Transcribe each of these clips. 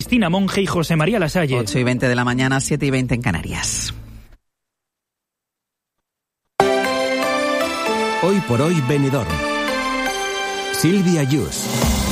Cristina Monge y José María Lasalle. 8:20 de la mañana, 7:20 en Canarias. Hoy por hoy Benidorm. Silvia Yus.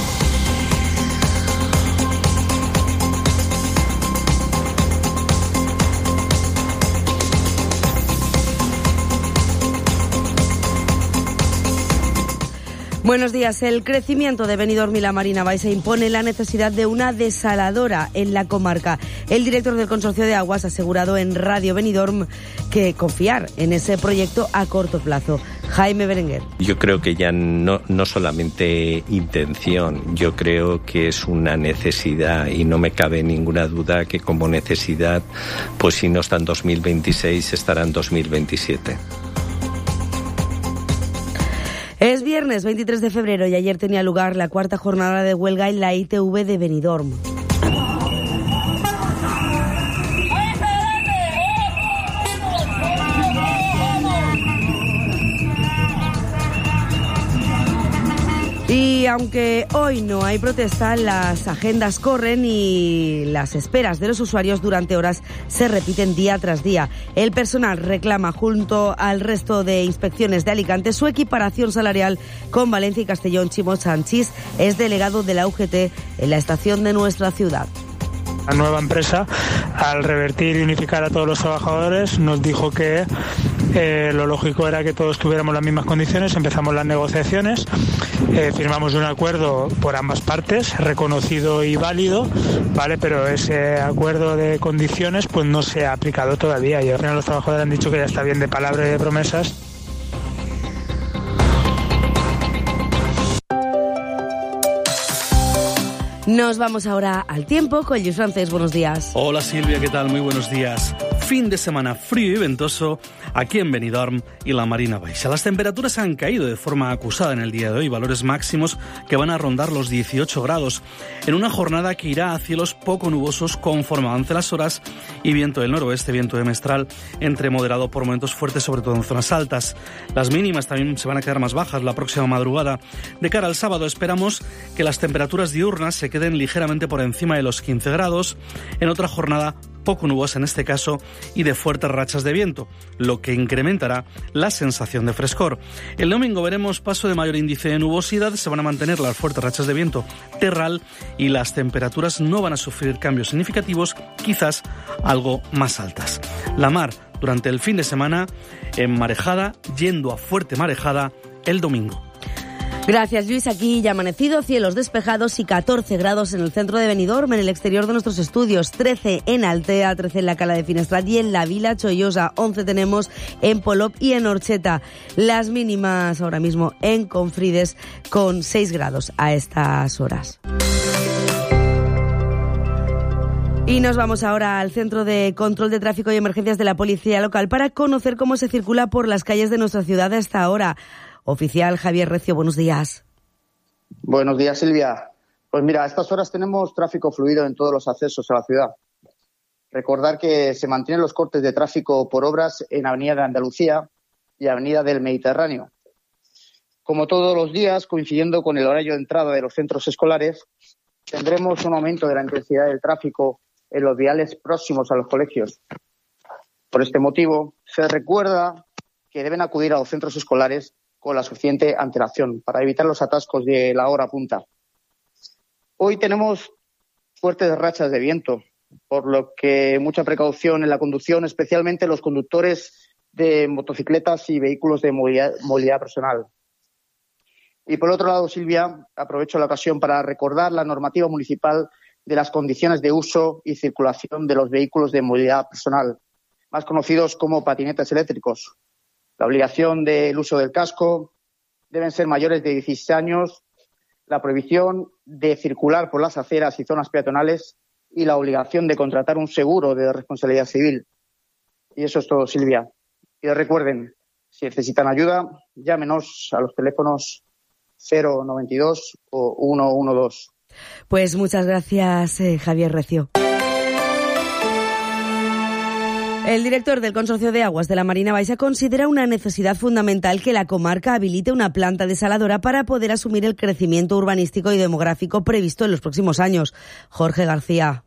Buenos días. El crecimiento de Benidorm y la Marina Baixa impone la necesidad de una desaladora en la comarca. El director del Consorcio de Aguas ha asegurado en Radio Benidorm que confiar en ese proyecto a corto plazo. Jaime Berenguer. Yo creo que ya no solamente intención, yo creo que es una necesidad y no me cabe ninguna duda que como necesidad, pues si no está en 2026, estará en 2027. Es viernes 23 de febrero y ayer tenía lugar la cuarta jornada de huelga en la ITV de Benidorm. Y aunque hoy no hay protesta, las agendas corren y las esperas de los usuarios durante horas se repiten día tras día. El personal reclama junto al resto de inspecciones de Alicante su equiparación salarial con Valencia y Castellón. Chimo Sanchís es delegado de la UGT en la estación de nuestra ciudad. La nueva empresa, al revertir y unificar a todos los trabajadores, nos dijo que lo lógico era que todos tuviéramos las mismas condiciones. Empezamos las negociaciones, firmamos un acuerdo por ambas partes, reconocido y válido, ¿vale? Pero ese acuerdo de condiciones pues no se ha aplicado todavía y al final los trabajadores han dicho que ya está bien de palabra y de promesas. Nos vamos ahora al tiempo con Luis Francés. Buenos días. Hola Silvia, ¿qué tal? Muy buenos días. Fin de semana frío y ventoso aquí en Benidorm y la Marina Baixa. Las temperaturas han caído de forma acusada en el día de hoy, valores máximos que van a rondar los 18 grados, en una jornada que irá a cielos poco nubosos conforme avancen las horas y viento del noroeste, viento de mestral, entre moderado por momentos fuertes, sobre todo en zonas altas. Las mínimas también se van a quedar más bajas la próxima madrugada. De cara al sábado esperamos que las temperaturas diurnas se queden ligeramente por encima de los 15 grados, en otra jornada poco nubosa en este caso y de fuertes rachas de viento, lo que incrementará la sensación de frescor. El domingo veremos paso de mayor índice de nubosidad, se van a mantener las fuertes rachas de viento terral y las temperaturas no van a sufrir cambios significativos, quizás algo más altas. La mar durante el fin de semana en marejada, yendo a fuerte marejada el domingo. Gracias, Luis. Aquí ya amanecido, cielos despejados y 14 grados en el centro de Benidorm, en el exterior de nuestros estudios, 13 en Altea, 13 en la Cala de Finestrat y en la Vila Chollosa, 11 tenemos en Polop y en Orcheta. Las mínimas ahora mismo en Confrides con 6 grados a estas horas. Y nos vamos ahora al Centro de Control de Tráfico y Emergencias de la Policía Local para conocer cómo se circula por las calles de nuestra ciudad hasta ahora. Oficial Javier Recio, buenos días. Buenos días, Silvia. Pues mira, a estas horas tenemos tráfico fluido en todos los accesos a la ciudad. Recordar que se mantienen los cortes de tráfico por obras en Avenida de Andalucía y Avenida del Mediterráneo. Como todos los días, coincidiendo con el horario de entrada de los centros escolares, tendremos un aumento de la intensidad del tráfico en los viales próximos a los colegios. Por este motivo, se recuerda que deben acudir a los centros escolares con la suficiente antelación para evitar los atascos de la hora punta. Hoy tenemos fuertes rachas de viento, por lo que mucha precaución en la conducción, especialmente los conductores de motocicletas y vehículos de movilidad personal. Y por otro lado, Silvia, aprovecho la ocasión para recordar la normativa municipal de las condiciones de uso y circulación de los vehículos de movilidad personal, más conocidos como patinetes eléctricos. La obligación del uso del casco, deben ser mayores de 16 años, la prohibición de circular por las aceras y zonas peatonales y la obligación de contratar un seguro de responsabilidad civil. Y eso es todo, Silvia. Y recuerden, si necesitan ayuda, llámenos a los teléfonos 092 o 112. Pues muchas gracias, Javier Recio. El director del Consorcio de Aguas de la Marina Baixa considera una necesidad fundamental que la comarca habilite una planta desaladora para poder asumir el crecimiento urbanístico y demográfico previsto en los próximos años. Jorge García.